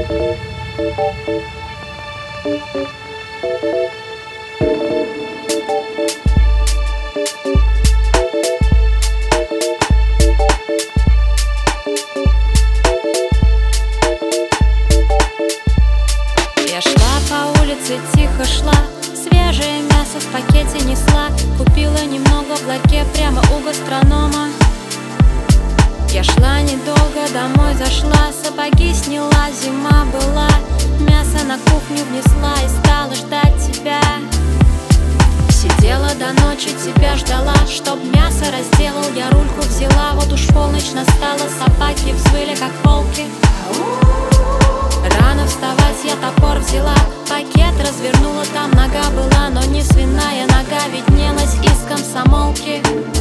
Я шла по улице, тихо шла, свежее мясо в пакете несла. Купила немного в ларьке прямо у гастронома. Я шла недолго, домой зашла, сапоги сняла, зима была. Мясо на кухню внесла и стала ждать тебя. Сидела до ночи, тебя ждала, чтоб мясо разделал. Я рульку взяла, вот уж полночь настала. Собаки взвыли, как волки. Рано вставать, я топор взяла, пакет развернула, там нога была, но не свиная нога, виднелась из комсомолки.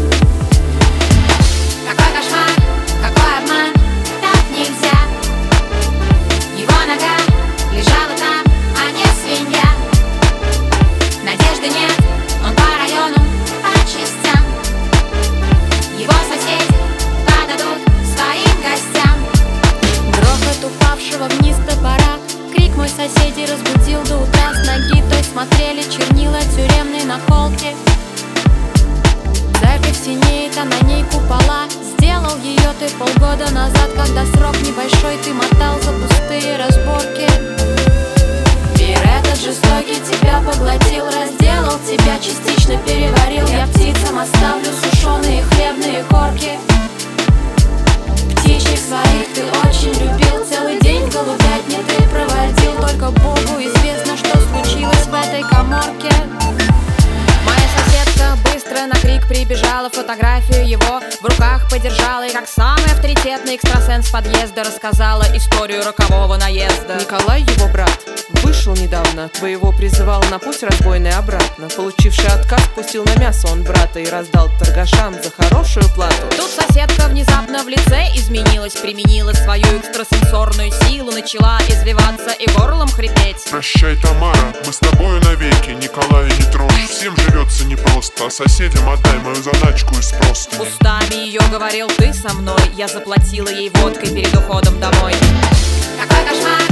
Какой кошмар, какой обман, так нельзя. Его нога лежала там, а не свинья. Надежды нет, он по району, по частям. Его соседи подадут своим гостям. Грохот упавшего вниз топора, крик мой соседей разбудил до утра. С ноги той смотрели чернила тюремной наколки. Церковь синеет, а на ней купола. Сделал ее ты полгода назад, когда срок небольшой ты мотал за пустые разборки. Мир этот жестокий тебя поглотил, разделал тебя, частично переварил. Я птицам оставлю сушеные хлебные корки. Птичек своих ты очень любил, целый день в голубятне ты проводил. Только Богу известно, что случилось в этой каморке. Моя соседка быстро на крик прибежала, фотографию его в руках подержала. И как самый авторитетный экстрасенс подъезда рассказала историю рокового наезда. Николай, его брат, вышел недавно, твоего призывал на путь разбойный обратно. Получивший отказ, пустил на мясо он брата и раздал торгашам за хорошую плату. Тут соседка внезапно в лице изменилась, применила свою экстрасенсорную силу, начала извиваться и горлом хрипеть. Прощай, Тамара, мы с тобою навеки, Николая не трожь, всем живется непросто, а соседям отдай мою заначку из простыни. Устами ее говорил ты со мной, я заплатила ей водкой перед уходом домой. Какой кошмар,